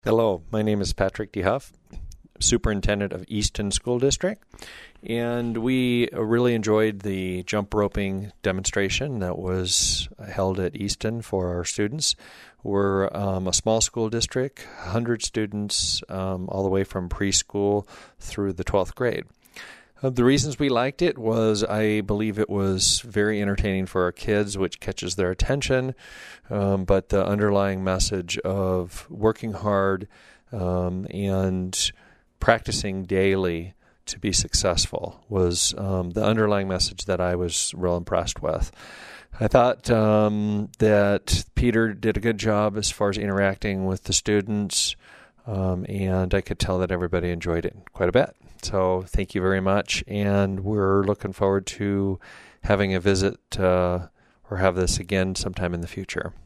Hello, my name is Patrick DeHuff, Superintendent of Easton School District, and we really enjoyed the jump roping demonstration that was held at Easton for our students. We're a small school district, 100 students all the way from preschool through the 12th grade. The reasons we liked it was I believe it was very entertaining for our kids, which catches their attention, but the underlying message of working hard and practicing daily to be successful was the underlying message that I was real impressed with. I thought that Peter did a good job as far as interacting with the students, and I could tell that everybody enjoyed it quite a bit. So thank you very much, and we're looking forward to having a visit or have this again sometime in the future.